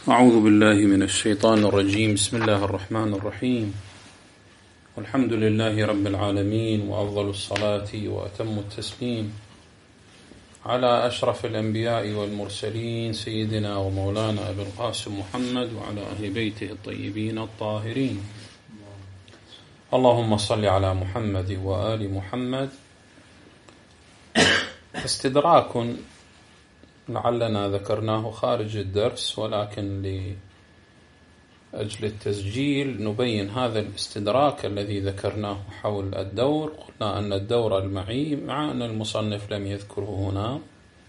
أعوذ بالله من الشيطان الرجيم. بسم الله الرحمن الرحيم. والحمد لله رب العالمين، وأفضل الصلاة وأتم التسليم على أشرف الأنبياء والمرسلين سيدنا ومولانا أبي القاسم محمد وعلى أهل بيته الطيبين الطاهرين. اللهم صل على محمد وآل محمد. استدراك لعلنا ذكرناه خارج الدرس، ولكن لأجل التسجيل نبين هذا الاستدراك الذي ذكرناه حول الدور. قلنا أن الدور المعي، مع أن المصنف لم يذكره هنا،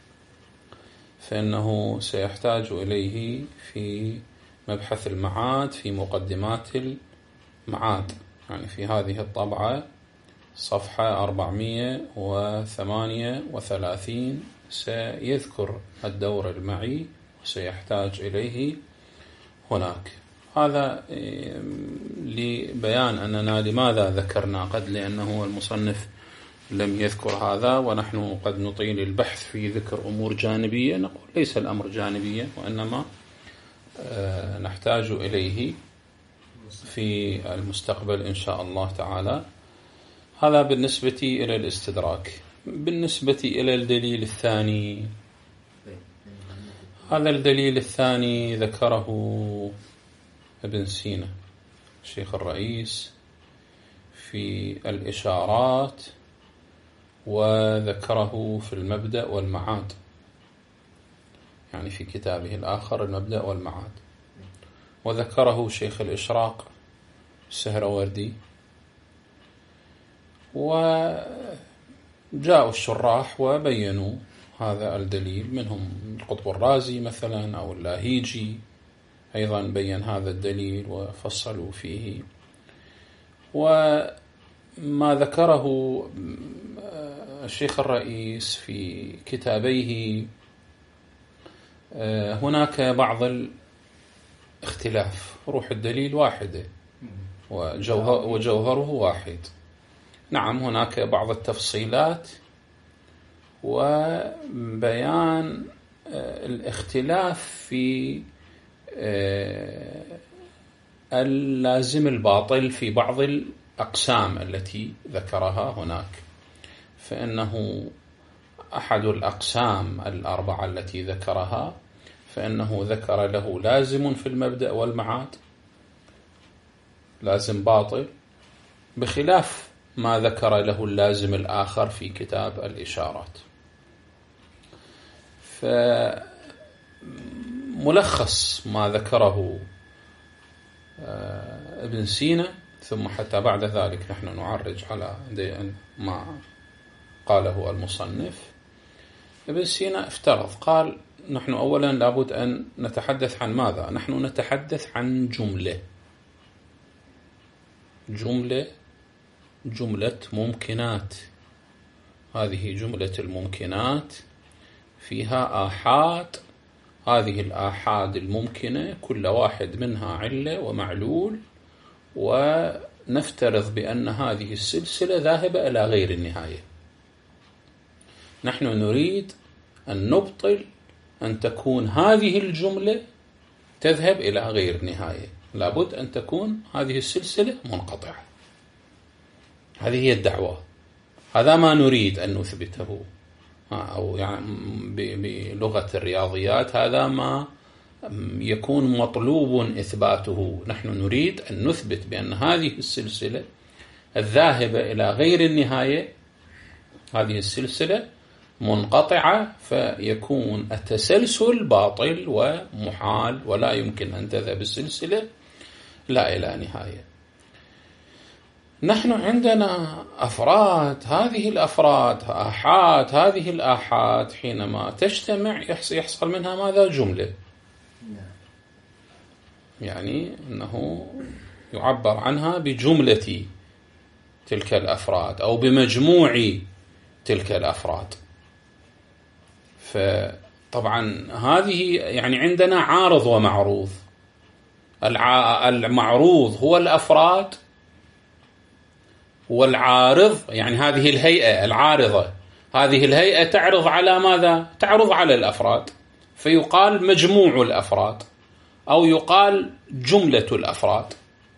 فإنه سيحتاج إليه في مبحث المعاد في مقدمات المعاد، يعني في هذه الطبعة صفحة 438 سيذكر الدور المعي وسيحتاج إليه هناك. هذا لبيان أننا لماذا ذكرنا قد، لأنه المصنف لم يذكر هذا، ونحن قد نطيل البحث في ذكر أمور جانبية. نقول ليس الأمر جانبية، وإنما نحتاج إليه في المستقبل إن شاء الله تعالى. هذا بالنسبة إلى الاستدراك. بالنسبة إلى الدليل الثاني، هذا الدليل الثاني ذكره ابن سينا الشيخ الرئيس في الإشارات، وذكره في المبدأ والمعاد، يعني في كتابه الآخر المبدأ والمعاد، وذكره شيخ الإشراق السهروردي، وجاءوا الشراح وبينوا هذا الدليل، منهم القطب الرازي مثلا أو اللاهيجي أيضا بين هذا الدليل وفصلوا فيه. وما ذكره الشيخ الرئيس في كتابيه هناك بعض الاختلاف. روح الدليل واحدة وجوهره واحد. نعم، هناك بعض التفصيلات وبيان الاختلاف في اللازم الباطل في بعض الأقسام التي ذكرها هناك. فإنه أحد الأقسام الأربعة التي ذكرها، فإنه ذكر له لازم في المبدأ والمعاد، لازم باطل، بخلاف ما ذكر له اللازم الآخر في كتاب الإشارات. فملخص ما ذكره ابن سينا، ثم حتى بعد ذلك نحن نعرج على ما قاله المصنف. ابن سينا افترض، قال نحن أولا لابد أن نتحدث عن ماذا؟ نحن نتحدث عن جملة ممكنات. هذه جملة الممكنات فيها آحاد. هذه الآحاد الممكنة كل واحد منها علة ومعلول، ونفترض بأن هذه السلسلة ذاهبة إلى غير النهاية. نحن نريد أن نبطل أن تكون هذه الجملة تذهب إلى غير نهاية، لابد أن تكون هذه السلسلة منقطعة. هذه هي الدعوة، هذا ما نريد أن نثبته، أو يعني بلغة الرياضيات هذا ما يكون مطلوب إثباته. نحن نريد أن نثبت بأن هذه السلسلة الذاهبة إلى غير النهاية، هذه السلسلة منقطعة، فيكون التسلسل باطل ومحال، ولا يمكن أن تذهب السلسلة لا إلى نهاية. نحن عندنا أفراد، هذه الأفراد آحاد، هذه الآحاد حينما تجتمع يحصل منها ماذا؟ جملة. يعني أنه يعبر عنها بجملة تلك الأفراد أو بمجموع تلك الأفراد. فطبعا هذه يعني عندنا عارض ومعروض. المعروض هو الأفراد، والعارض يعني هذه الهيئة العارضة، هذه الهيئة تعرض على ماذا؟ تعرض على الأفراد، فيقال مجموع الأفراد أو يقال جملة الأفراد.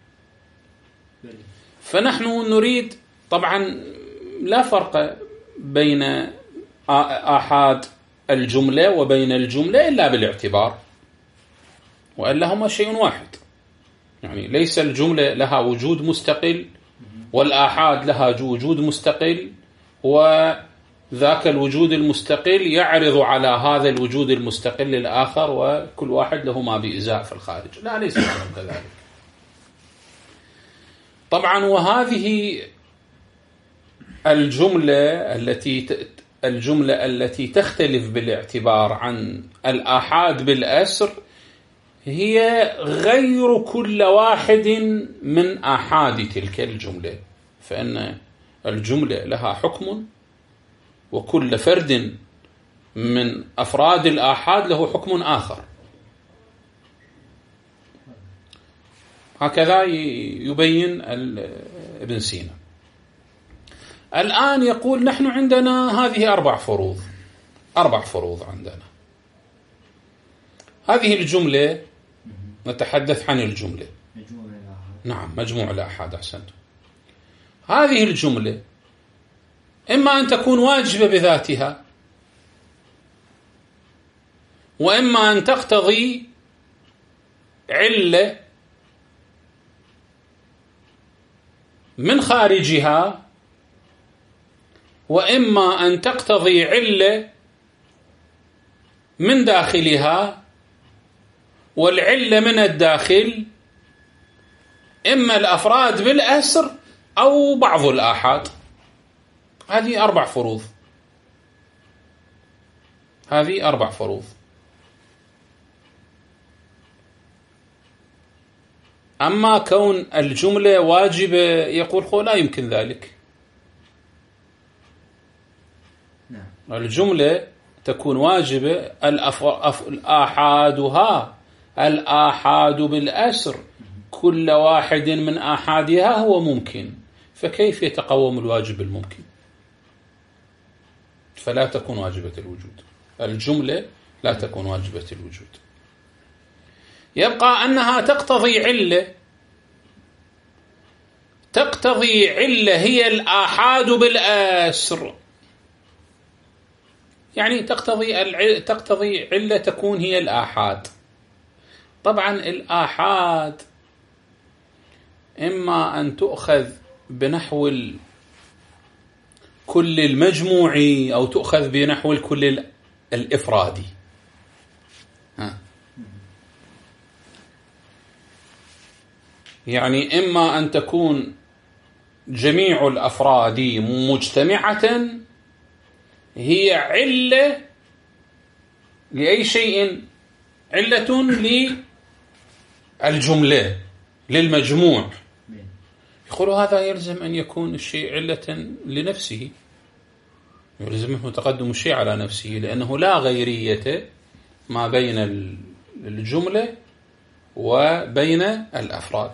فنحن نريد طبعا لا فرق بين آحاد الجملة وبين الجملة إلا بالاعتبار، وإلا هما شيء واحد. يعني ليس الجملة لها وجود مستقل والآحاد لها وجود مستقل، وذاك الوجود المستقل يعرض على هذا الوجود المستقل الآخر، وكل واحد له ما بإزاء في الخارج. لا، ليس كذلك. طبعا وهذه الجملة التي تختلف بالاعتبار عن الآحاد بالأسر هي غير كل واحد من آحاد تلك الجملة، فإن الجملة لها حكم، وكل فرد من أفراد الآحاد له حكم آخر. هكذا يبين ابن سينا. الآن يقول نحن عندنا هذه 4 فروض. 4 فروض عندنا. هذه الجملة نتحدث عن الجملة. نعم، مجموع الآحاد. أحسنتم. هذه الجملة إما أن تكون واجبة بذاتها، وإما أن تقتضي علة من خارجها، وإما أن تقتضي علة من داخلها، والعلة من الداخل إما الأفراد بالأسر أو بعض الآحاد. هذه 4 فروض. هذه 4 فروض. أما كون الجملة واجبة يقول لا يمكن ذلك. الجملة تكون واجبة الآحاد بالأسر كل واحد من آحادها هو ممكن، فكيف يتقوم الواجب الممكن؟ فلا تكون واجبة الوجود. الجملة لا تكون واجبة الوجود. يبقى أنها تقتضي علة. تقتضي علة هي الآحاد بالأسر، يعني تقتضي علة تكون هي الآحاد. طبعا الآحاد إما أن تؤخذ بنحو كل المجموعي، أو تؤخذ بنحو الكل الإفرادي. يعني إما أن تكون جميع الأفراد مجتمعة هي علة لأي شيء، علة للجملة للمجموع. يقولوا هذا يلزم أن يكون الشيء علة لنفسه، يلزمه تقدم الشيء على نفسه، لأنه لا غيرية ما بين الجملة وبين الأفراد.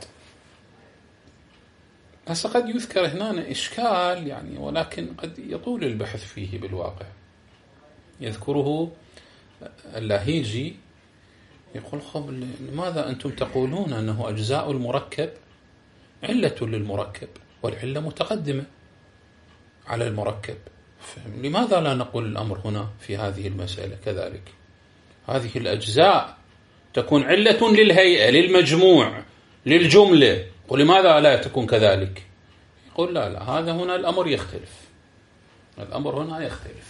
هسه قد يذكر هنا إشكال يعني، ولكن قد يطول البحث فيه بالواقع. يذكره اللاهيجي، يقول لماذا أنتم تقولون أنه أجزاء المركب علة للمركب، والعلة متقدمة على المركب؟ لماذا لا نقول الأمر هنا في هذه المسألة كذلك؟ هذه الأجزاء تكون علة للهيئة، للمجموع، للجملة، ولماذا لا تكون كذلك؟ يقول لا، هذا هنا الأمر يختلف. الأمر هنا يختلف،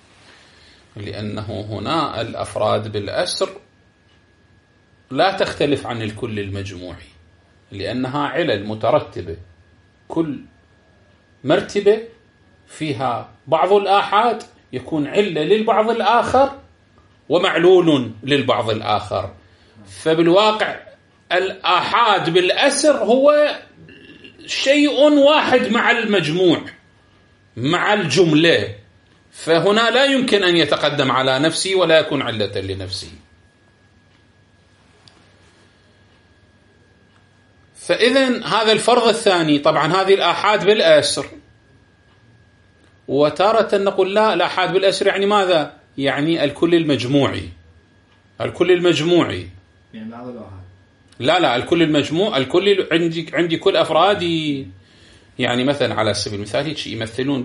لأنه هنا الأفراد بالأسر لا تختلف عن الكل المجموعي، لأنها علل مترتبة، كل مرتبة فيها بعض الآحاد يكون علة للبعض الآخر ومعلول للبعض الآخر. فبالواقع الآحاد بالأسر هو شيء واحد مع المجموع، مع الجملة، فهنا لا يمكن أن يتقدم على نفسه ولا يكون علة لنفسه. فإذن هذا الفرض الثاني. طبعا هذه الآحاد بالأسر، وتارة نقول لا، الآحاد بالأسر يعني ماذا؟ يعني الكل المجموعي. الكل المجموعي يعني بعض الآحاد لا الكل المجموع، الكل عندي كل أفرادي. يعني مثلا على سبيل المثال هيك يمثلون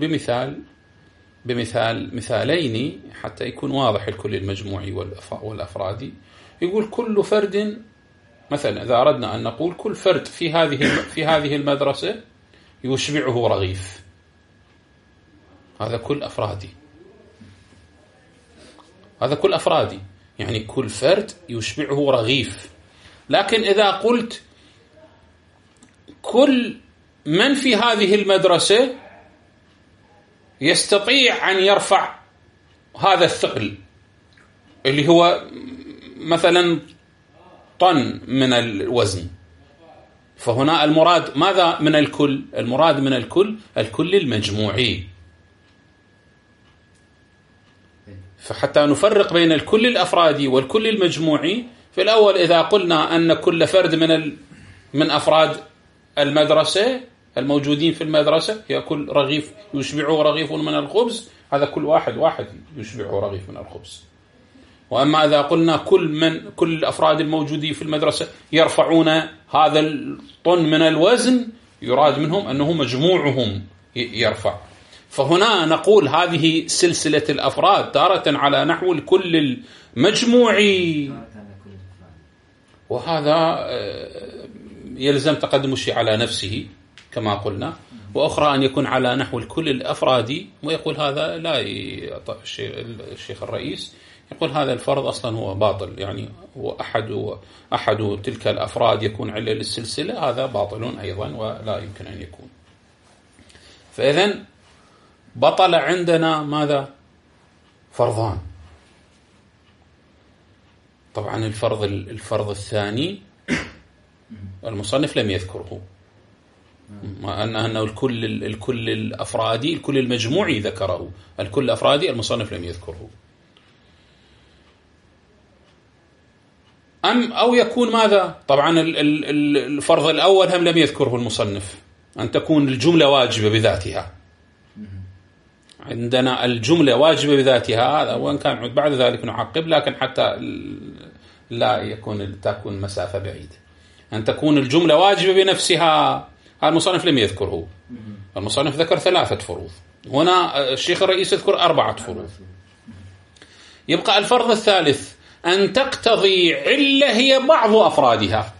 مثالين حتى يكون واضح الكل المجموعي والأفرادي. يقول كل فرد، مثلا إذا أردنا أن نقول كل فرد في هذه المدرسة يشبعه رغيف، هذا كل أفرادي، يعني كل فرد يشبعه رغيف. لكن إذا قلت كل من في هذه المدرسة يستطيع أن يرفع هذا الثقل اللي هو مثلا طن من الوزن، فهنا المراد ماذا من الكل؟ المراد من الكل المجموعي. فحتى نفرق بين الكل الأفرادي والكل المجموعي، في الأول إذا قلنا أن كل فرد من أفراد المدرسة الموجودين في المدرسة يأكل رغيف يشبعه رغيف من الخبز، هذا كل واحد يشبعه رغيف من الخبز. وأما إذا قلنا كل الأفراد الموجودين في المدرسة يرفعون هذا الطن من الوزن، يراد منهم أنه مجموعهم يرفع. فهنا نقول هذه سلسلة الأفراد تارة على نحو الكل المجموعي، وهذا يلزم تقدم الشيء على نفسه كما قلنا، وأخرى أن يكون على نحو الكل الأفرادي. ويقول هذا لا الشيخ الرئيس يقول هذا الفرض أصلا هو باطل، يعني هو أحد تلك الأفراد يكون علة للسلسلة، هذا باطل أيضا ولا يمكن أن يكون. فإذن بطل عندنا ماذا؟ فرضان. طبعا الفرض الثاني المصنف لم يذكره، ما أنه الكل الأفرادي، الكل المجموعي ذكره، الكل الأفرادي المصنف لم يذكره. أو يكون ماذا؟ طبعا الفرض الأول هم لم يذكره المصنف، أن تكون الجملة واجبة بذاتها. عندنا الجملة واجبة بذاتها، هذا وإن كان بعد ذلك نعقب، لكن حتى لا تكون مسافة بعيدة. أن تكون الجملة واجبة بنفسها، هذا المصنف لم يذكره. المصنف ذكر 3 فروض، هنا الشيخ الرئيس يذكر 4 فروض. يبقى الفرض الثالث أن تقتضي علة هي بعض أفرادها،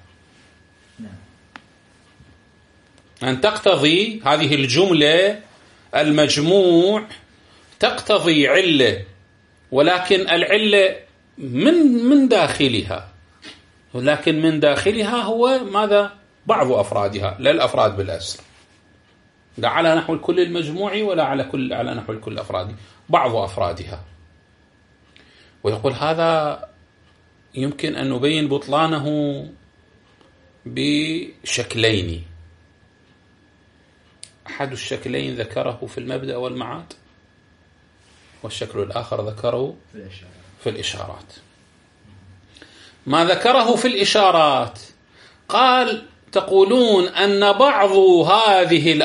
أن تقتضي هذه الجملة المجموع تقتضي علة، ولكن العلة من داخلها، ولكن من داخلها هو ماذا؟ بعض أفرادها، لا الأفراد بالأسر، لا على نحو الكل المجموعي ولا على نحو الكل الأفرادي، بعض أفرادها. ويقول هذا يمكن أن نبين بطلانه بشكلين. أحد الشكلين ذكره في المبدأ والمعاد، والشكل الآخر ذكره في الإشارات. ما ذكره في الإشارات قال تقولون أن بعض هذه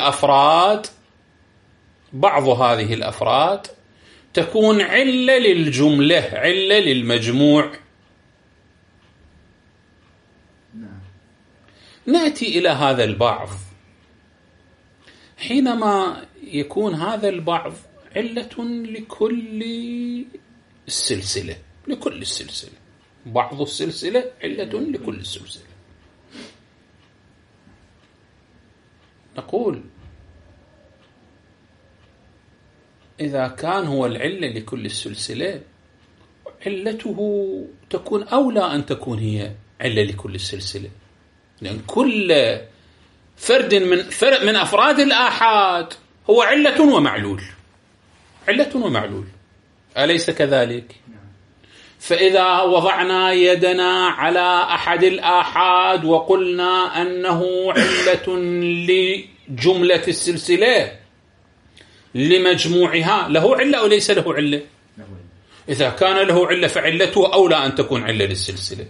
الأفراد تكون علة للجملة، علة للمجموع. نأتي إلى هذا البعض حينما يكون هذا البعض علة لكل السلسلة، بعض السلسلة علة لكل السلسلة. نقول إذا كان هو العلة لكل السلسلة، علته تكون أولى أن تكون هي علة لكل السلسلة، لأن كل فرد من أفراد الآحاد هو علة ومعلول، أليس كذلك؟ فإذا وضعنا يدنا على أحد الآحاد وقلنا أنه علة لجملة السلسلة لمجموعها، له علة أو ليس له علة؟ إذا كان له علة فعلته أولى أن تكون علة للسلسلة.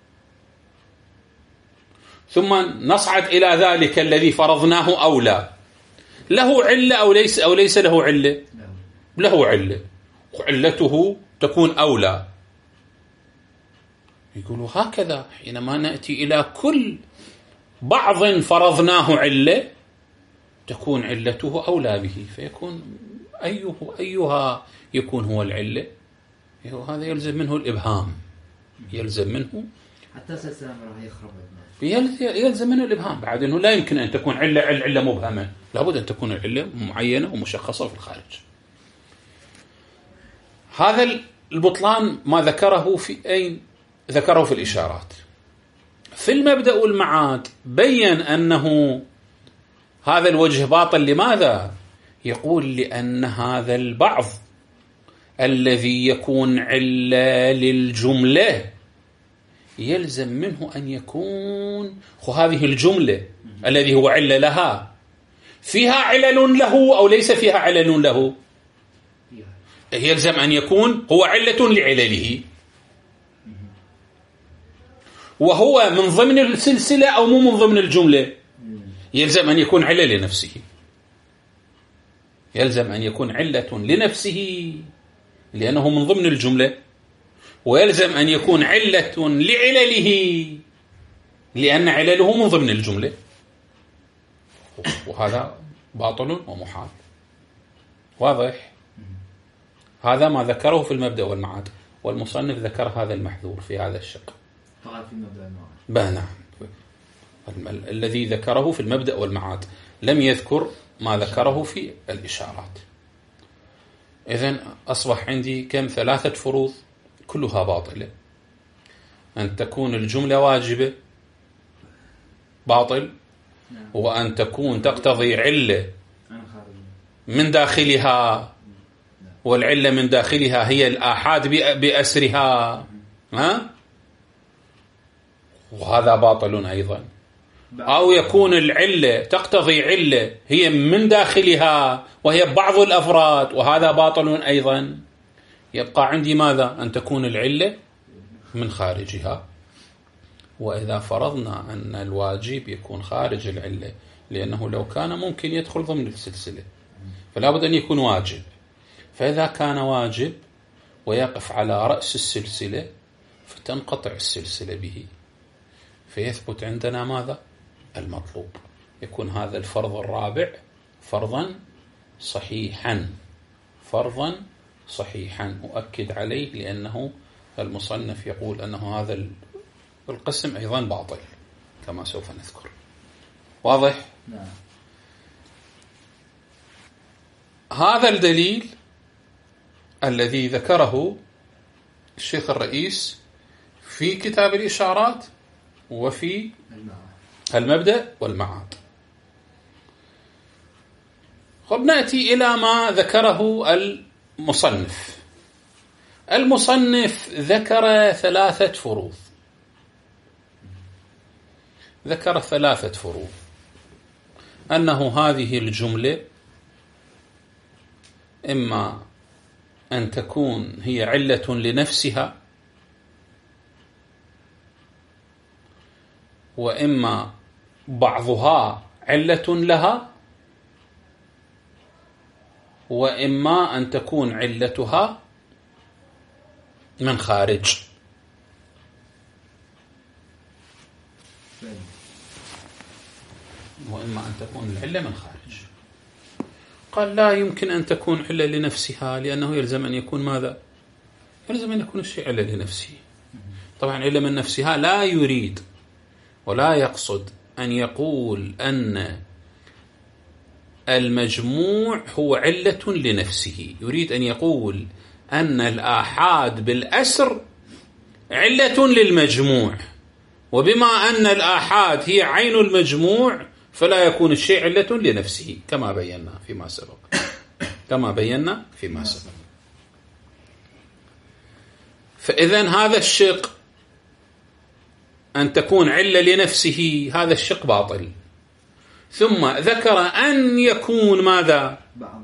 ثم نصعد إلى ذلك الذي فرضناه أولى، له علة أو ليس له علة؟ له علة، علته تكون أولى. يقولوا هكذا حينما نأتي إلى كل بعض فرضناه علة تكون علته أولى به، فيكون أيها يكون هو العلة، هذا يلزم منه الإبهام، يلزم منه حتى سلسلة راح يخرب، يلزم منه الإبهام بعد، أنه لا يمكن أن تكون علة مبهمة، لابد أن تكون العلة معينة ومشخصة في الخارج. هذا البطلان ما ذكره في أين؟ ذكره في الإشارات. في المبدأ والمعاد بين أنه هذا الوجه باطل. لماذا؟ يقول لأن هذا البعض الذي يكون علة للجملة يلزم منه أن يكون هذه الجملة الذي هو علة لها فيها علل له أو ليس فيها علل له، يلزم أن يكون هو علة لعلله، وهو من ضمن السلسلة أو مو من ضمن الجملة، يلزم أن يكون علة لنفسه، يلزم أن يكون علة لنفسه لأنه من ضمن الجملة، ويلزم أن يكون علة لعلله لأن علله من ضمن الجملة، وهذا باطل ومحال. واضح؟ هذا ما ذكره في المبدأ والمعاد، والمصنف ذكر هذا المحذور في هذا الشق. طبعا في المبدأ والمعاد. نعم، الذي ذكره في المبدأ والمعاد لم يذكر ما ذكره في الإشارات. إذن أصبح عندي كم؟ 3 فروض كلها باطلة. أن تكون الجملة واجبة باطل، وأن تكون تقتضي علة من داخلها، والعلة من داخلها هي الآحاد بأسرها، وهذا باطل أيضا. أو يكون العلة تقتضي علة هي من داخلها وهي بعض الأفراد، وهذا باطل أيضا. يبقى عندي ماذا؟ أن تكون العلة من خارجها. وإذا فرضنا أن الواجب يكون خارج العلة، لأنه لو كان ممكن يدخل ضمن السلسلة فلا بد أن يكون واجب، فإذا كان واجب ويقف على رأس السلسلة فتنقطع السلسلة به، فيثبت عندنا ماذا؟ المطلوب. يكون هذا الفرض الرابع فرضا صحيحا، فرضا صحيحا. أؤكد عليه لأنه المصنف يقول أنه هذا القسم أيضا باطل كما سوف نذكر. واضح؟ نعم. هذا الدليل الذي ذكره الشيخ الرئيس في كتاب الإشارات وفي المبدأ والمعاد. خب نأتي إلى ما ذكره المصنف. المصنف ذكر 3 فروض، ذكر 3 فروض. أنه هذه الجملة إما أن تكون هي علة لنفسها، وإما بعضها علة لها، وإما أن تكون علتها من خارج. وإما أن تكون العلة من خارج. قال لا يمكن أن تكون علة لنفسها، لأنه يلزم أن يكون ماذا؟ يلزم أن يكون الشيء علة لنفسه. طبعا علة من نفسها لا يريد ولا يقصد أن يقول أن المجموع هو علة لنفسه، يريد أن يقول أن الآحاد بالأسر علة للمجموع، وبما أن الآحاد هي عين المجموع فلا يكون الشيء علة لنفسه كما بينا فيما سبق، كما بينا فيما سبق. فإذن هذا الشق أن تكون علة لنفسه، هذا الشق باطل. ثم ذكر أن يكون ماذا؟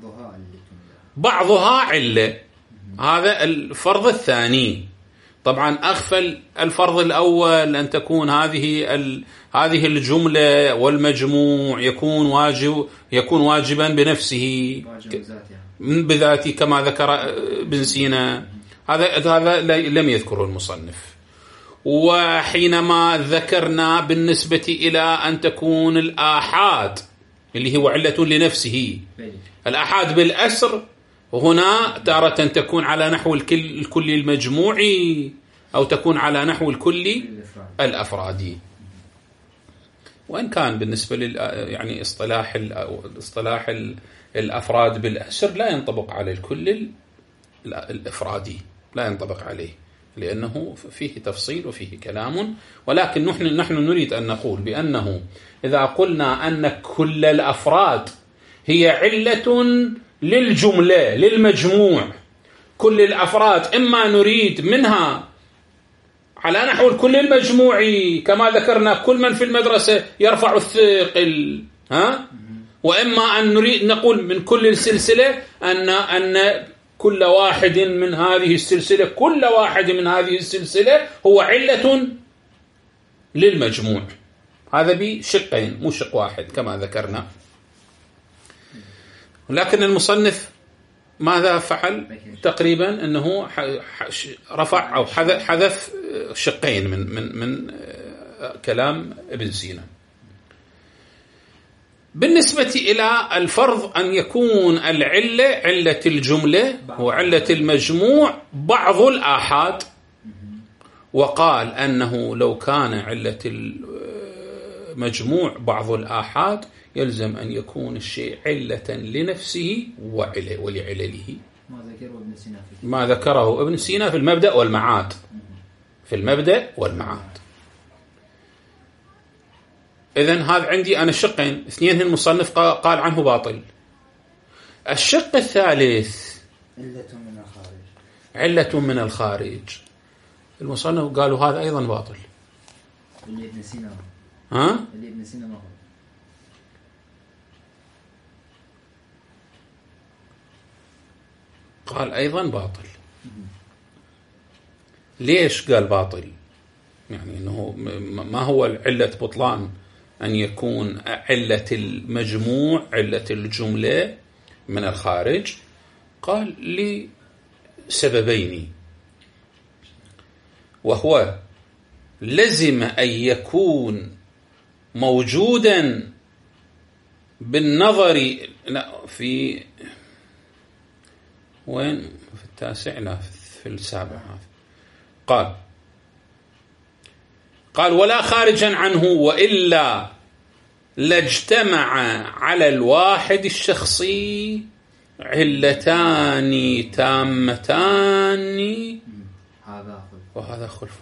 بعضها علة. هذا الفرض الثاني. طبعا أغفل الفرض الأول، أن تكون هذه الجملة والمجموع يكون واجبا بنفسه بذاته كما ذكر ابن سينا. هذا لم يذكره المصنف. وحينما ذكرنا بالنسبة إلى أن تكون الآحاد اللي هو علة لنفسه، الآحاد بالأسر هنا تارة تكون على نحو الكل المجموعي أو تكون على نحو الكل الأفرادي. وإن كان بالنسبة يعني اصطلاح الأفراد بالأسر لا ينطبق على الكل الأفرادي، لا ينطبق عليه لأنه فيه تفصيل وفيه كلام. ولكن نحن نريد أن نقول بأنه إذا قلنا أن كل الأفراد هي علة للجملة للمجموع، كل الأفراد إما نريد منها على نحو الكل المجموعي كما ذكرنا كل من في المدرسة يرفع الثقل، وإما أن نريد نقول من كل السلسلة أن كل واحد من هذه السلسلة، كل واحد من هذه السلسلة هو علة للمجموع. هذا بشقين مو شق واحد كما ذكرنا. لكن المصنف ماذا فعل؟ تقريبا أنه رفع أو حذف شقين من كلام ابن سينا. بالنسبة إلى الفرض أن يكون العلة علة الجملة وعلة المجموع بعض الآحاد، وقال أنه لو كان علة المجموع بعض الآحاد يلزم أن يكون الشيء علة لنفسه ولعلله، ما ذكره ابن سينا في المبدأ والمعاد. في المبدأ والمعاد. إذن هذا عندي أنا شقين، اثنين المصنف قال عنه باطل. الشق الثالث علة من الخارج، المصنف قالوا هذا أيضا باطل. اللي ابن سينا اللي ابن سينا ما قال أيضا باطل. ليش قال باطل؟ يعني إنه ما هو علة بطلان أن يكون علة المجموع علة الجملة من الخارج؟ قال لسببين، وهو لزم أن يكون موجودا بالنظر في وين في التاسع لا في السابع. قال ولا خارجا عنه وإلا لاجتمع على الواحد الشخصي علتان تامتان وهذا خلف.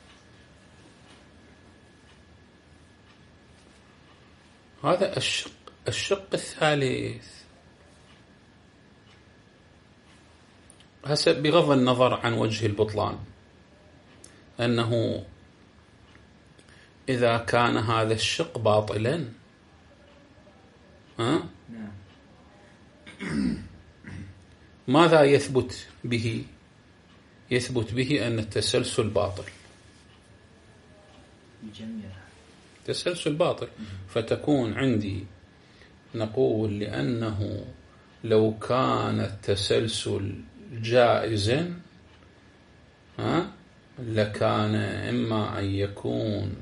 هذا الشق الثالث. هسه بغض النظر عن وجه البطلان، أنه إذا كان هذا الشق باطلا ماذا يثبت به؟ يثبت به أن التسلسل باطل، تسلسل باطل. فتكون عندي نقول لأنه لو كان التسلسل جائزا لكان إما أن يكون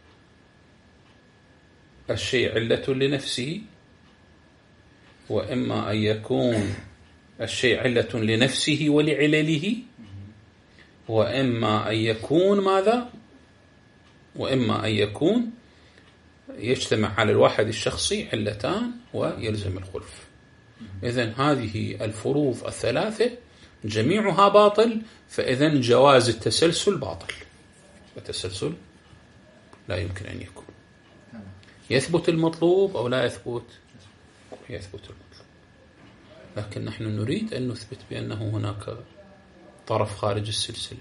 الشيء علة لنفسه، وإما أن يكون الشيء علة لنفسه ولعلله، وإما أن يكون ماذا؟ وإما أن يكون يجتمع على الواحد الشخصي علتان ويلزم الخلف. إذن هذه الفروض الثلاثة جميعها باطل، فإذن جواز التسلسل باطل. التسلسل لا يمكن أن يكون. يثبت المطلوب أو لا يثبت؟ يثبت المطلوب. لكن نحن نريد أن نثبت بأنه هناك طرف خارج السلسلة.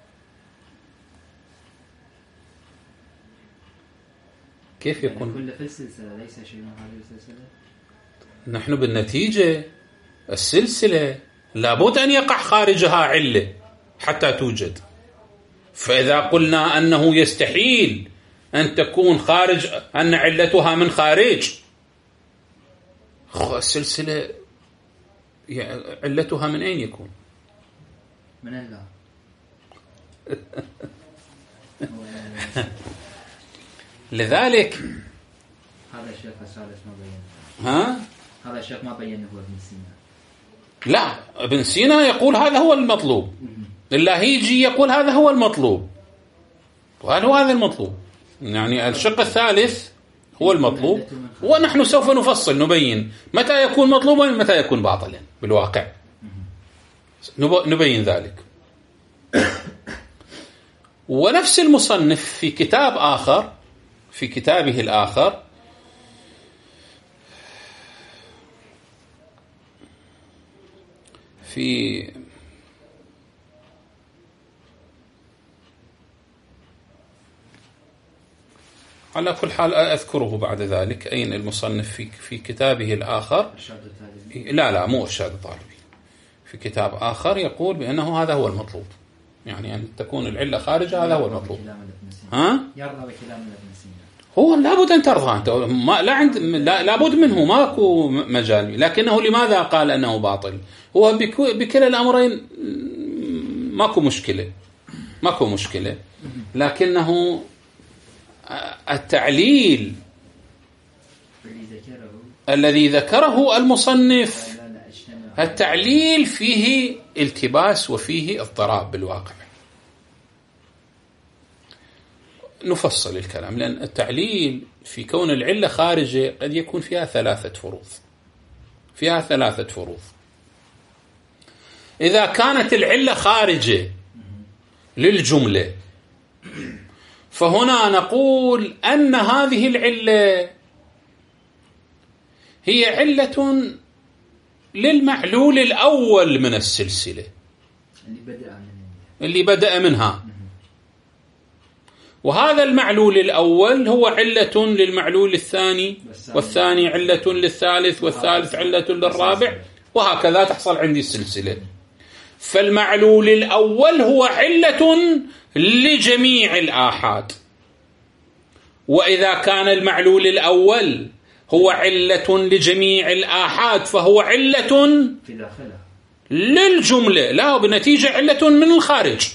كيف يكون؟ كل في السلسلة ليس شيء خارج السلسلة. نحن بالنتيجة السلسلة لابد أن يقع خارجها علة حتى توجد. فإذا قلنا أنه يستحيل أن تكون خارج، أن علتها من خارج، السلسلة علتها من أين يكون؟ من الله. لذلك هذا الشيخ الثالث ما بين. هذا الشيخ ما بينه هو ابن سينا. لا، ابن سينا يقول هذا هو المطلوب، اللاهيجي يقول هذا هو المطلوب، وهل هو هذا المطلوب؟ يعني الشق الثالث هو المطلوب، ونحن سوف نفصل نبين متى يكون مطلوبا ومتى يكون باطلا بالواقع، نبين ذلك. ونفس المصنف في كتاب آخر، في كتابه الآخر، على كل حال أذكره بعد ذلك، أين المصنف في كتابه الآخر؟ لا مو إرشاد الطالبين، في كتاب آخر يقول بأنه هذا هو المطلوب، يعني أن تكون العلة خارجة، هذا هو المطلوب. يرضى بكلام ابن سينا. هو لابد أن ترضى أنت، لابد منه، ماكو مجال. لكنه لماذا قال أنه باطل؟ هو بكلا الأمرين ماكو مشكلة، لكنه التعليل الذي ذكره المصنف، التعليل فيه التباس وفيه اضطراب بالواقع. نفصل الكلام، لأن التعليل في كون العلة خارجة قد يكون فيها ثلاثة فروض. إذا كانت العلة خارجة للجملة، فهنا نقول أن هذه العلة هي علة للمعلول الأول من السلسلة اللي بدأ منها، وهذا المعلول الأول هو علة للمعلول الثاني، والثاني علة للثالث، والثالث علة للرابع، وهكذا تحصل عندي السلسلة. فالمعلول الأول هو علة لجميع الآحاد، وإذا كان المعلول الأول هو علة لجميع الآحاد فهو علة للجملة، لا بنتيجة علة من الخارج.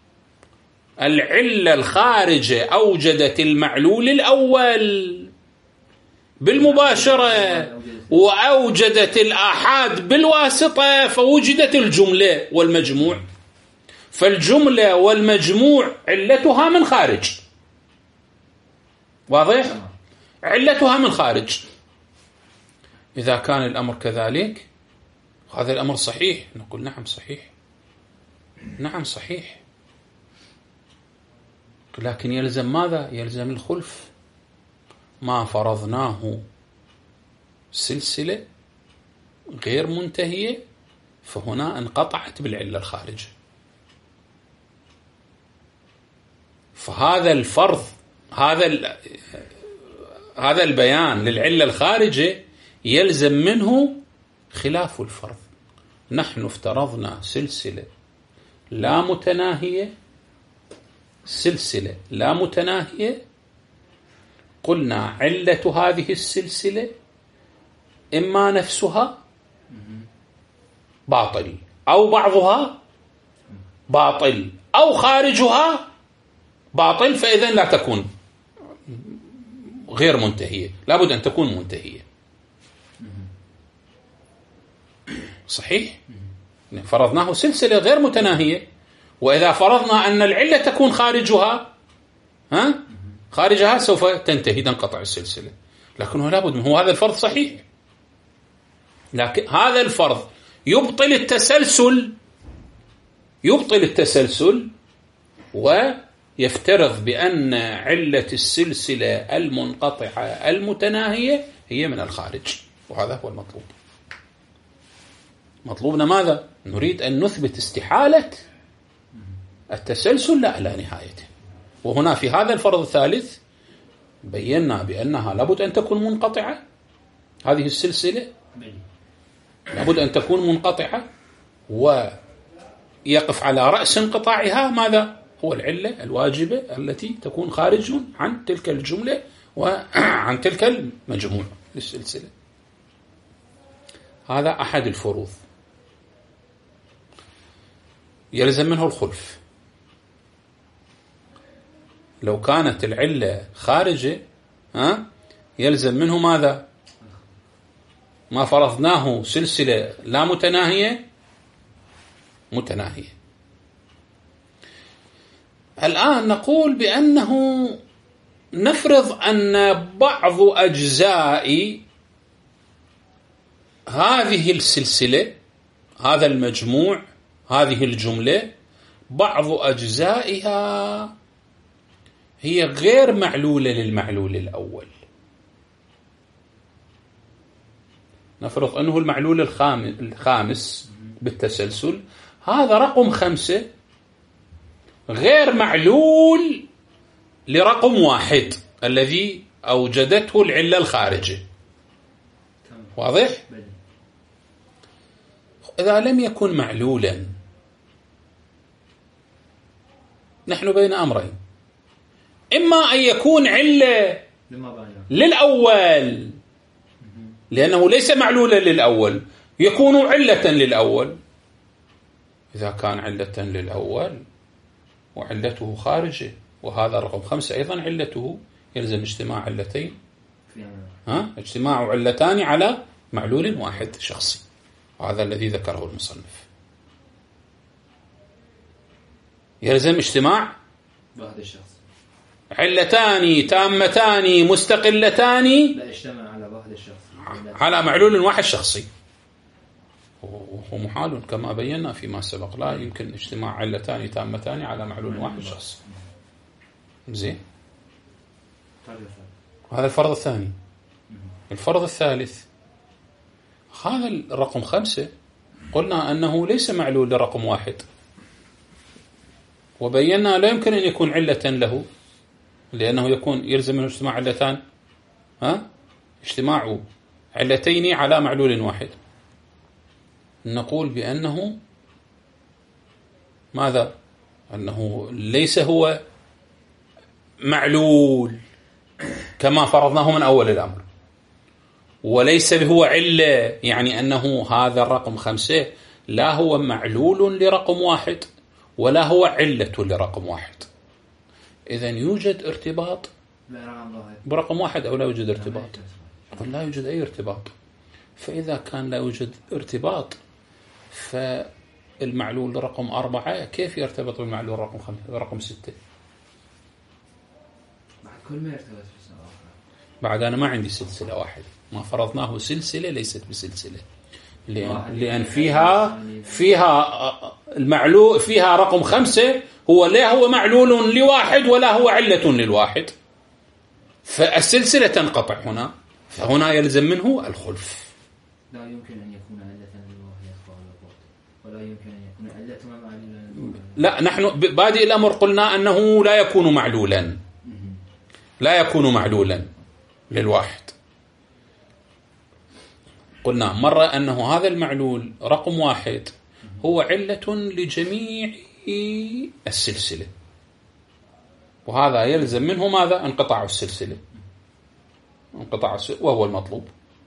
العلة الخارجة أوجدت المعلول الأول بالمباشرة، وأوجدت الآحاد بالواسطة، فوجدت الجملة والمجموع. فالجملة والمجموع علتها من خارج، واضح؟ علتها من خارج. إذا كان الأمر كذلك، هذا الأمر صحيح، نقول نعم صحيح، لكن يلزم ماذا؟ يلزم الخلف. ما فرضناه سلسلة غير منتهية، فهنا انقطعت بالعلة الخارجة. فهذا الفرض، هذا البيان للعلة الخارجة يلزم منه خلاف الفرض. نحن افترضنا سلسلة لا متناهية، قلنا علة هذه السلسلة إما نفسها باطل، أو بعضها باطل، أو خارجها باطل، فإذا لا تكون غير منتهية، لابد أن تكون منتهية. صحيح؟ فرضناه سلسلة غير متناهية، وإذا فرضنا أن العلة تكون خارجها سوف تنقطع السلسلة. لكنه لابد هو هذا الفرض صحيح، لكن هذا الفرض يبطل التسلسل ويفترض بأن علة السلسلة المنقطعة المتناهية هي من الخارج، وهذا هو المطلوب. مطلوبنا ماذا؟ نريد أن نثبت استحالة التسلسل لا نهايته. وهنا في هذا الفرض الثالث بينا بأنها لابد أن تكون منقطعة، هذه السلسلة لابد أن تكون منقطعة، ويقف على رأس انقطاعها ماذا؟ هو العلة الواجبة التي تكون خارج عن تلك الجملة وعن تلك المجموع للسلسلة. هذا أحد الفروض يلزم منه الخلف. لو كانت العلة خارجة يلزم منه ماذا؟ ما فرضناه سلسلة لا متناهية متناهية. الآن نقول بأنه نفرض أن بعض أجزاء هذه السلسلة، هذا المجموع، هذه الجملة، بعض أجزائها هي غير معلولة للمعلول الأول. نفرض أنه المعلول الخامس بالتسلسل هذا رقم 5 غير معلول لرقم 1 الذي أوجدته العلة الخارجة. واضح؟ إذا لم يكن معلولا نحن بين أمرين: إما أن يكون علة للأول لأنه ليس معلولا للأول، يكون علة للأول. إذا كان علة للأول وعلته خارجة وهذا رقم 5 أيضا علته، يلزم اجتماع علتين، اجتماع علتان على معلول واحد شخصي. هذا الذي ذكره المصنف. يلزم اجتماع علتان تامتان مستقلتان لا اجتمع على واحد الشخص على معلول واحد شخصي، وهو محال كما بينا فيما سبق. لا يمكن اجتماع علتان تامتان على معلول واحد شخصي. زين، هذا الفرض الثاني. الفرض الثالث، هذا الرقم 5 قلنا أنه ليس معلول لرقم 1، وبينا لا يمكن أن يكون علة له لأنه يلزم منه اجتماع علتان، اجتماع علتين على معلول واحد. نقول بأنه ماذا؟ أنه ليس هو معلول كما فرضناه من أول الأمر، وليس هو علة، يعني أنه هذا الرقم 5 لا هو معلول لرقم 1 ولا هو علة لرقم 1. إذن يوجد ارتباط برقم 1 أو لا يوجد ارتباط؟ لا يوجد أي ارتباط. فإذا كان لا يوجد ارتباط فالمعلول رقم 4 كيف يرتبط بالمعلول رقم 6؟ بعد كل ما يرتبط بعد أنا ما عندي سلسلة واحدة، ما فرضناه سلسلة ليست بسلسلة، لأن فيها المعلول، فيها رقم 5 هو لا هو معلول لواحد ولا هو علة للواحد، فالسلسلة تنقطع هنا، فهنا يلزم منه الخلف. لا يمكن أن يكون علة للواحد ولا يمكن أن يكون علة معلولا. لا، نحن بادئ الأمر قلنا أنه لا يكون معلولا، لا يكون معلولا للواحد. قلنا مرة أنه هذا المعلول رقم 1 هو علة لجميع السلسلة، وهذا يلزم منه ماذا؟ انقطاع السلسلة، وهو المطلوب،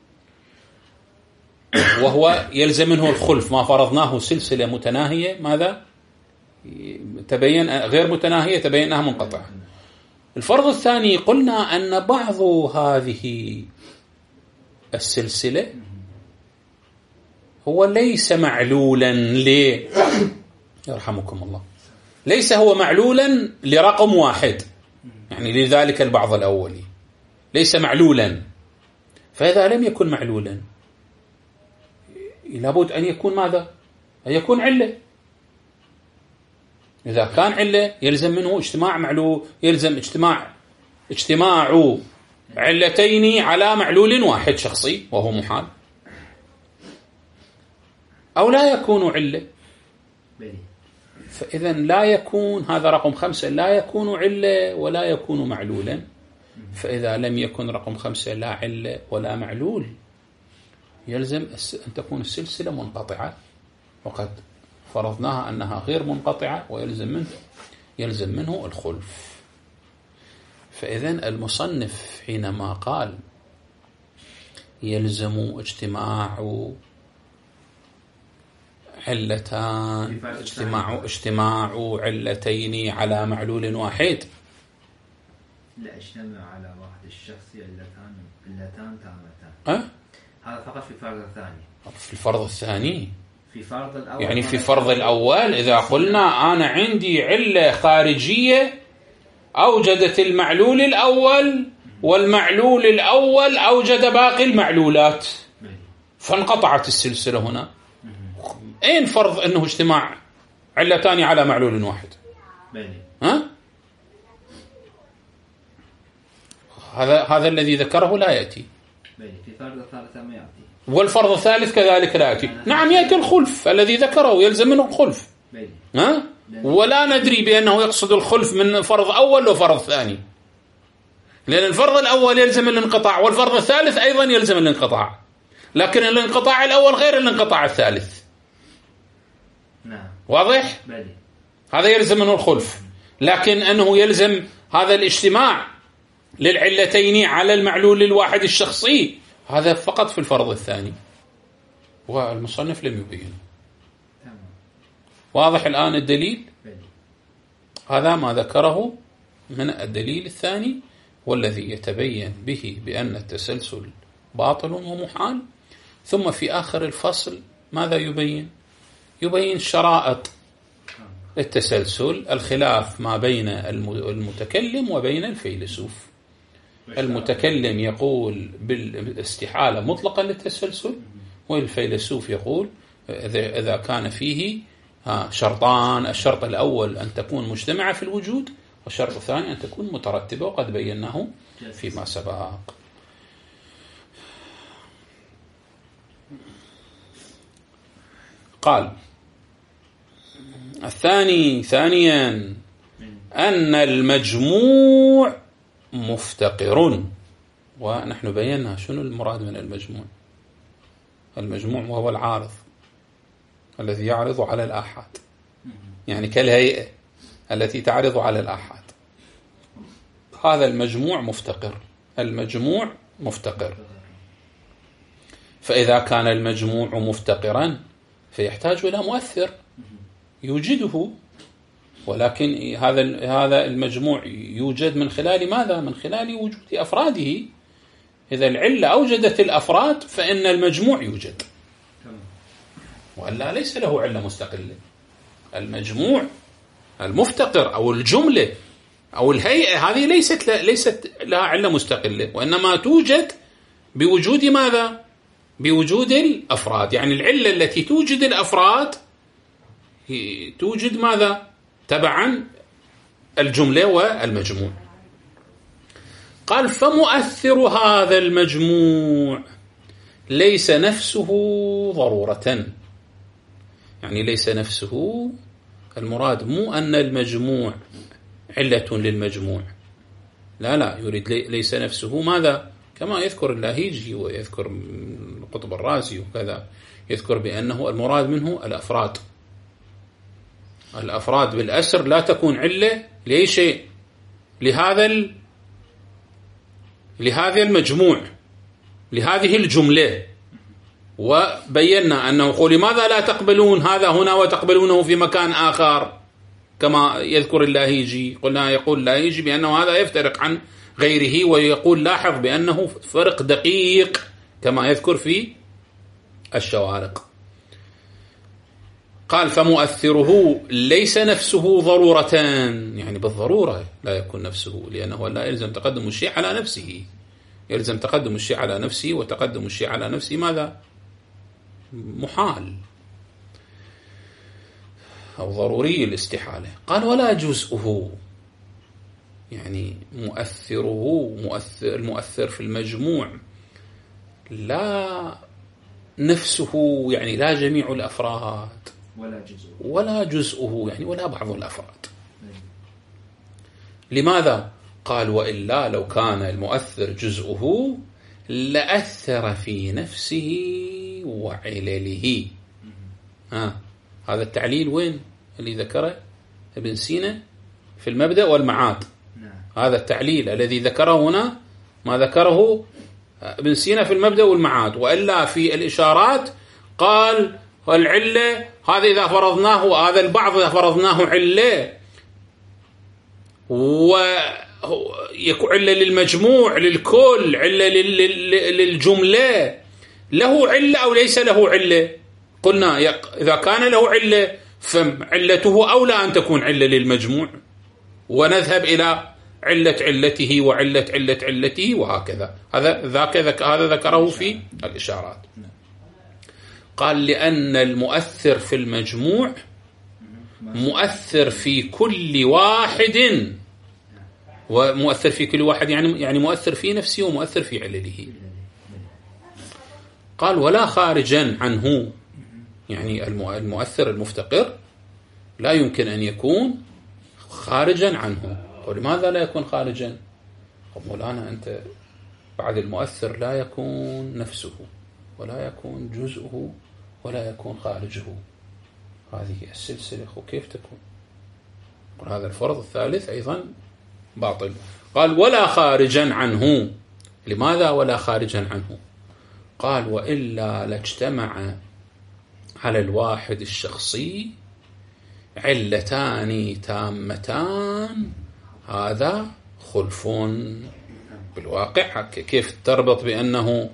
وهو يلزم منه الخلف. ما فرضناه سلسلة متناهية ماذا؟ تبين غير متناهية، تبين أنها منقطعة. الفرض الثاني قلنا أن بعض هذه السلسلة هو ليس معلولا يرحمكم الله، ليس هو معلولا لرقم 1، يعني لذلك البعض الأولي ليس معلولا. فإذا لم يكن معلولا لابد أن يكون ماذا؟ أن يكون علة. إذا كان علة يلزم منه اجتماع معلول، يلزم اجتماع علتين على معلول واحد شخصي، وهو محال. أو لا يكون علة، فإذا لا يكون هذا رقم 5 لا يكون علة ولا يكون معلولا. فإذا لم يكن رقم 5 لا علة ولا معلول يلزم أن تكون السلسلة منقطعة، وقد فرضناها أنها غير منقطعة، ويلزم منه الخلف. فإذن المصنف حينما قال يلزم اجتماع علتان، اجتماع علتين على معلول واحد، لا اجتمع على واحد الشخص علتان تامتان. هذا فقط في الفرض الثاني. في الفرض الثاني في فرض الأول يعني في فرض الأول إذا قلنا أنا عندي علة خارجية أوجدت المعلول الأول والمعلول الأول أوجد باقي المعلولات فانقطعت السلسلة هنا. أين فرض أنه اجتماع علتان على معلول واحد؟ هذا الذي ذكره لا يأتي. في فرض الثالث ما يأتي، والفرض الثالث كذلك لا يأتي. نعم يأتي الخلف الذي ذكره يلزم منه الخلف، ولا ندري بأنه يقصد الخلف من فرض أول وفرض ثاني، لأن الفرض الأول يلزم الانقطاع والفرض الثالث أيضا يلزم الانقطاع، لكن الانقطاع الأول غير الانقطاع الثالث. واضح؟ هذا يلزم منه الخلف، لكن أنه يلزم هذا الاجتماع للعلتين على المعلول الواحد الشخصي هذا فقط في الفرض الثاني، والمصنف لم يبينه. واضح الآن الدليل؟ هذا ما ذكره من الدليل الثاني، والذي يتبين به بأن التسلسل باطل ومحال. ثم في آخر الفصل ماذا يبين؟ يبين شرائط التسلسل، الخلاف ما بين المتكلم وبين الفيلسوف. المتكلم يقول بالاستحالة مطلقا للتسلسل، والفيلسوف يقول إذا كان فيه شرطان: الشرط الأول أن تكون مجتمعة في الوجود، والشرط الثاني أن تكون مترتبة، وقد بيناه فيما سبق. قال ثانيا أن المجموع مفتقر، ونحن بينا شنو المراد من المجموع. المجموع وهو العارض الذي يعرض على الآحاد، يعني كالهيئة التي تعرض على الآحاد. هذا المجموع مفتقر. المجموع مفتقر، فإذا كان المجموع مفتقرا فيحتاج إلى مؤثر يوجده، ولكن هذا المجموع يوجد من خلال ماذا؟ من خلال وجود أفراده. إذا العلة أوجدت الأفراد فإن المجموع يوجد، وإلا ليس له علة مستقلة. المجموع المفتقر أو الجملة أو الهيئة هذه ليست لها علة مستقلة، وإنما توجد بوجود ماذا؟ بوجود الأفراد. يعني العلة التي توجد الأفراد توجد ماذا؟ تبعا الجملة والمجموع. قال فمؤثر هذا المجموع ليس نفسه ضرورة. يعني ليس نفسه، المراد مو أن المجموع علة للمجموع، لا يريد ليس نفسه ماذا؟ كما يذكر اللاهيجي ويذكر القطب الرازي وكذا، يذكر بأنه المراد منه الأفراد. الأفراد بالأسر لا تكون علة لأي شيء، لهذا المجموع، لهذه الجملة. وبينا أنه لماذا لا تقبلون هذا هنا وتقبلونه في مكان آخر كما يذكر اللاهيجي. يقول اللاهيجي بأنه هذا يفترق عن غيره، ويقول لاحظ بأنه فرق دقيق كما يذكر في الشوارق. قال فمؤثره ليس نفسه ضرورة، يعني بالضرورة لا يكون نفسه، لأنه لا يلزم تقدم الشيء على نفسه. يلزم تقدم الشيء على نفسه، وتقدم الشيء على نفسه ماذا؟ محال أو ضروري الاستحالة. قال ولا جزءه، يعني المؤثر في المجموع لا نفسه، يعني لا جميع الأفراد، ولا جزءه، يعني ولا بعض الأفراد. لماذا؟ قال وإلا لو كان المؤثر جزءه لأثر في نفسه وعلله. هذا التعليل وين اللي ذكره ابن سينا في المبدأ والمعاد. هذا التعليل الذي ذكره هنا ما ذكره ابن سينا في المبدأ والمعاد، وإلا في الإشارات قال العلة هذا إذا فرضناه، هذا البعض إذا فرضناه علة يكون علة للمجموع، للكل، علة للجملة، له علة أو ليس له علة؟ قلنا إذا كان له علة فعلته أولى أن تكون علة للمجموع، ونذهب إلى علة علته وعلة علته وهكذا. هذا ذكره في الإشارات. قال لأن المؤثر في المجموع مؤثر في كل واحد، ومؤثر في كل واحد يعني مؤثر في نفسه ومؤثر في علله. قال ولا خارجا عنه، يعني المؤثر المفتقر لا يمكن أن يكون خارجا عنه. ولماذا لا يكون خارجا؟ مولانا أنت بعد المؤثر لا يكون نفسه ولا يكون جزءه ولا يكون خارجه، هذه السلسلة كيف تكون؟ هذا الفرض الثالث أيضا باطل. قال ولا خارجا عنه. لماذا ولا خارجا عنه؟ قال وإلا لاجتمع على الواحد الشخصي علتان تامتان، هذا خلف بالواقع. كيف تربط بأنه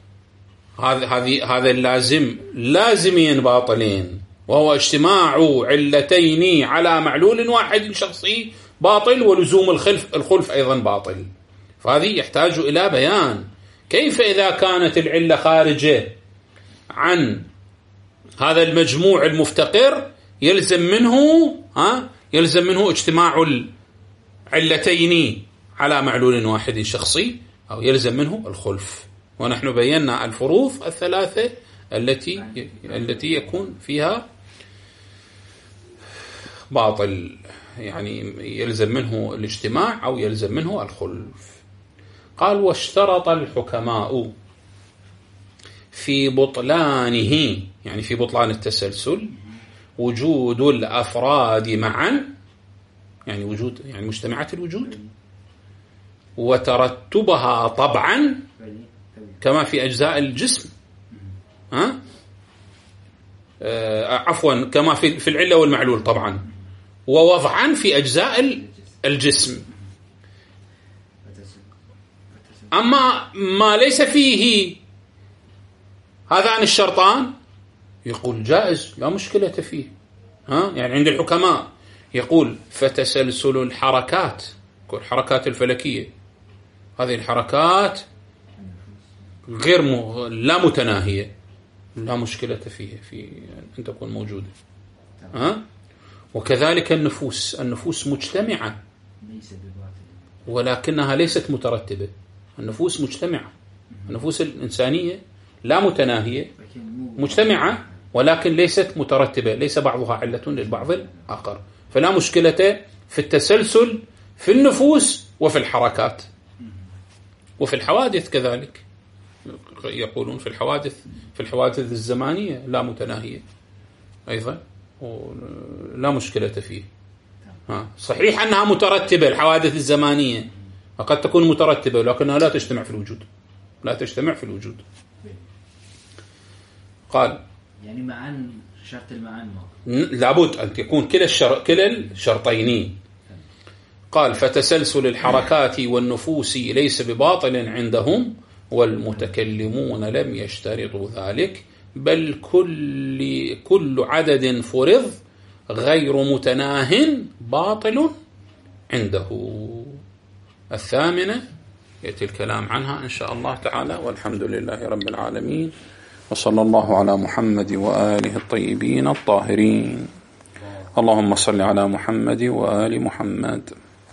هذا اللازم لازمين باطلين، وهو اجتماع علتين على معلول واحد شخصي باطل، ولزوم الخلف أيضا باطل. فهذه يحتاج إلى بيان. كيف إذا كانت العلة خارجة عن هذا المجموع المفتقر يلزم منه اجتماع العلتين على معلول واحد شخصي، أو يلزم منه الخلف. ونحن بينا الفروض الثلاثة التي يكون فيها باطل، يعني يلزم منه الاجتماع أو يلزم منه الخلف. قال واشترط الحكماء في بطلانه، يعني في بطلان التسلسل، وجود الأفراد معا، يعني وجود يعني مجتمعات الوجود، وترتبها طبعا كما في أجزاء الجسم، عفوا كما في العلة والمعلول طبعا، ووضعا في أجزاء الجسم. أما ما ليس فيه هذان الشرطان يقول جائز لا مشكلة فيه. يعني عند الحكماء يقول فتسلسل الحركات، الحركات الفلكية، هذه الحركات غير لا متناهية، لا مشكلة فيه في أن تكون موجودة. وكذلك النفوس مجتمعة ولكنها ليست مترتبة. النفوس مجتمعة، النفوس الإنسانية لا متناهية، مجتمعة ولكن ليست مترتبة، ليس بعضها علة للبعض الآخر. فلا مشكلة في التسلسل في النفوس وفي الحركات. وفي الحوادث كذلك يقولون في الحوادث الزمانية لا متناهية أيضا، لا مشكلة فيه. صحيح أنها مترتبة الحوادث الزمانية، وقد تكون مترتبة لكنها لا تجتمع في الوجود. قال يعني معا، شرط المعان لابد أن تكون كلا الشرطين. قال فتسلسل الحركات والنفوس ليس بباطل عندهم، والمتكلمون لم يشترطوا ذلك، بل كل عدد فرض غير متناه باطل عنده. الثامنة يأتي الكلام عنها إن شاء الله تعالى، والحمد لله رب العالمين، وصلى الله على محمد وآله الطيبين الطاهرين. اللهم صل على محمد وآل محمد.